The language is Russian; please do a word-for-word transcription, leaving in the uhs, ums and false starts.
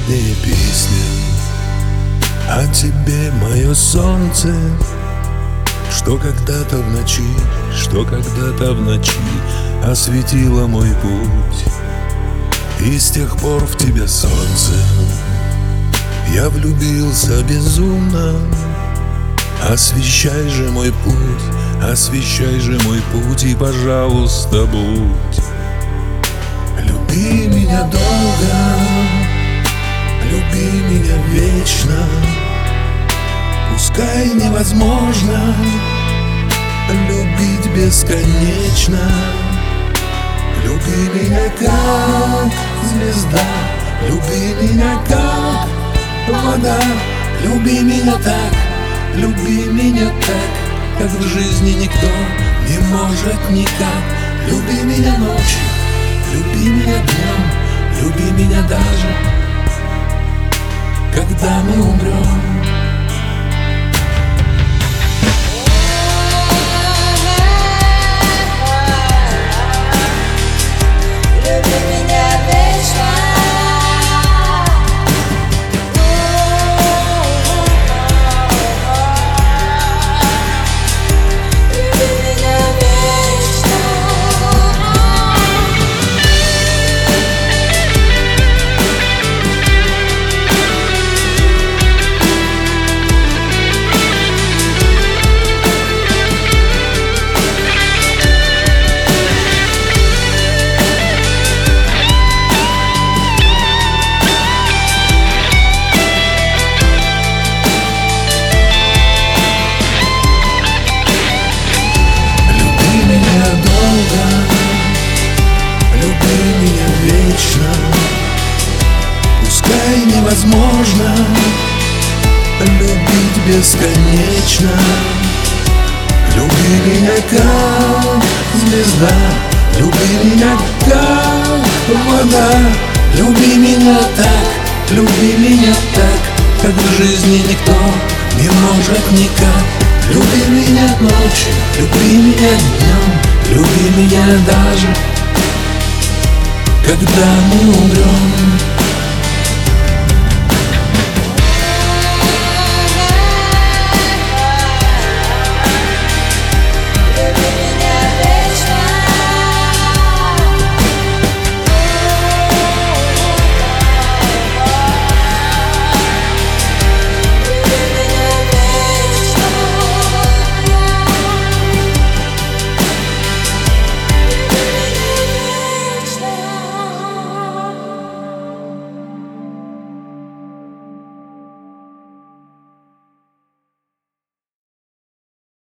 последняя песня о тебе, мое солнце, что когда-то в ночи, что когда-то в ночи осветило мой путь. И с тех пор в тебя, солнце, я влюбился безумно. Освещай же мой путь, освещай же мой путь, и, пожалуйста, будь. Люби меня долго, люби меня вечно. Пускай невозможно любить бесконечно. Люби меня как звезда, люби меня как вода. Люби меня так, люби меня так, как в жизни никто не может никак. Люби меня ночью, люби меня днем, люби меня даже, когда мы умрем. Пускай невозможно любить бесконечно. Люби меня как звезда, люби меня как вода. Люби меня так, люби меня так, как в жизни никто не может никак. Люби меня ночью, люби меня днем, люби меня даже, когда мы умрем.